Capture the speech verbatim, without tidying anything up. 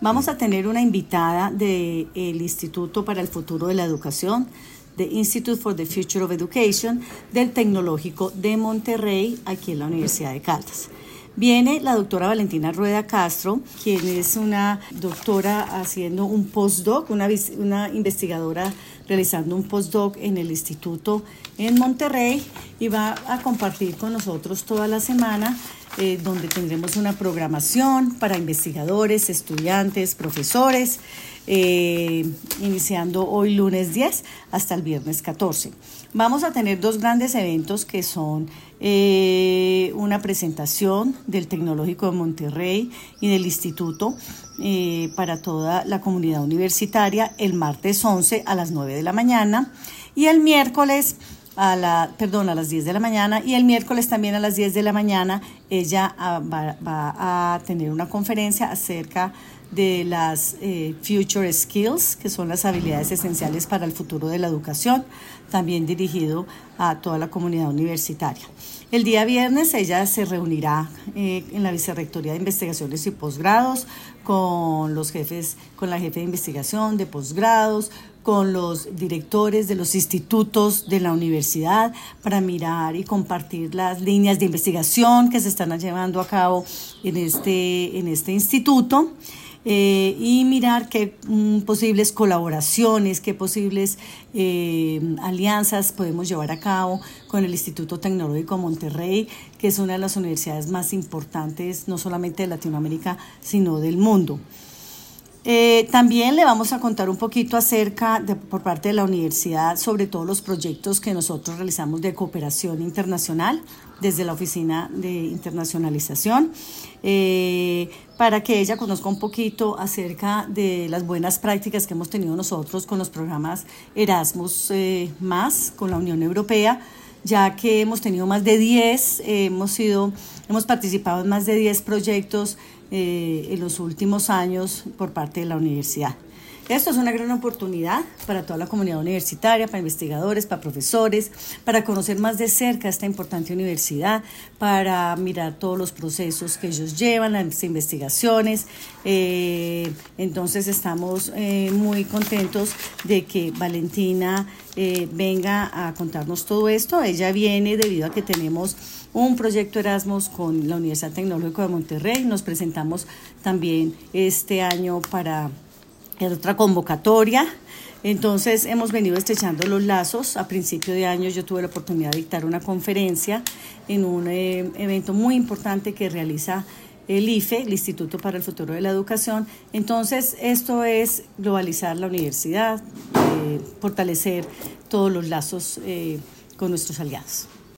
Vamos a tener una invitada del Instituto para el Futuro de la Educación, The Institute for the Future of Education, del Tecnológico de Monterrey, aquí en la Universidad de Caldas. Viene la doctora Valentina Rueda Castro, quien es una doctora haciendo un postdoc, una, una investigadora realizando un postdoc en el instituto en Monterrey, y va a compartir con nosotros toda la semana, eh, donde tendremos una programación para investigadores, estudiantes, profesores, eh, iniciando hoy lunes diez hasta el viernes catorce. Vamos a tener dos grandes eventos que son eh, una presentación del Tecnológico de Monterrey y del Instituto eh, para toda la comunidad universitaria el martes once a las nueve de la mañana y el miércoles a la, perdón, a las diez de la mañana y el miércoles también a las diez de la mañana ella ah, va, va a tener una conferencia acerca de las eh, Future Skills, que son las habilidades esenciales para el futuro de la educación, también dirigido a toda la comunidad universitaria. El día viernes ella se reunirá eh, en la Vicerrectoría de Investigaciones y Posgrados con los jefes, con la jefe de investigación de posgrados, con los directores de los institutos de la universidad para mirar y compartir las líneas de investigación que se están llevando a cabo en este, en este instituto. Eh, y mirar qué mm, posibles colaboraciones, qué posibles eh, alianzas podemos llevar a cabo con el Instituto Tecnológico Monterrey, que es una de las universidades más importantes, no solamente de Latinoamérica, sino del mundo. Eh, también le vamos a contar un poquito acerca, de, por parte de la universidad, sobre todos los proyectos que nosotros realizamos de cooperación internacional desde la Oficina de Internacionalización, eh, para que ella conozca un poquito acerca de las buenas prácticas que hemos tenido nosotros con los programas Erasmus eh, más con la Unión Europea, ya que hemos tenido más de diez, eh, hemos, sido, hemos participado en más de diez proyectos eh, en los últimos años por parte de la universidad. Esto es una gran oportunidad para toda la comunidad universitaria, para investigadores, para profesores, para conocer más de cerca esta importante universidad, para mirar todos los procesos que ellos llevan, las investigaciones. Eh, entonces estamos eh, muy contentos de que Valentina eh, venga a contarnos todo esto. Ella viene debido a que tenemos un proyecto Erasmus con la Universidad Tecnológica de Monterrey. Nos presentamos también este año para otra convocatoria. Entonces hemos venido estrechando los lazos. A principio de año yo tuve la oportunidad de dictar una conferencia en un eh, evento muy importante que realiza el I F E, el Instituto para el Futuro de la Educación. Entonces esto es globalizar la universidad, eh, fortalecer todos los lazos eh, con nuestros aliados.